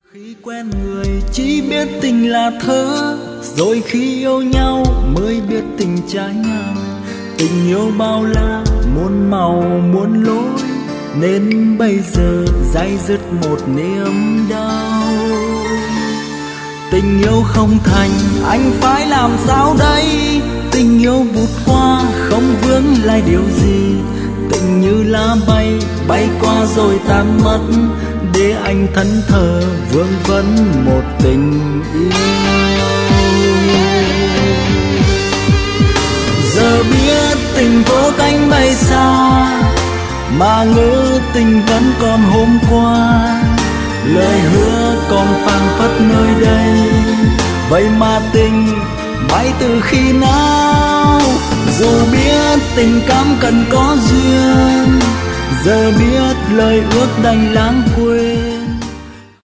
Khi quen người chỉ biết tình là thơ, rồi khi yêu nhau mới biết tình trái ngang. Tình yêu bao la muôn màu muôn lối, nên bây giờ day dứt một niềm đau. Tình yêu không thành anh phải làm sao đây? Tình yêu vụt qua không vướng lại điều gì. Tình như lá bay bay qua rồi tan mất, để anh thẫn thờ vương vấn một tình yêu. Giờ biết tình vô cánh bay xa, mà ngỡ tình vẫn còn hôm qua. Lời hứa còn phảng phất nơi đây, vậy mà tình bay từ khi nào? Dù biết tình cảm cần có duyên, giờ biết lời ước đành lãng quên.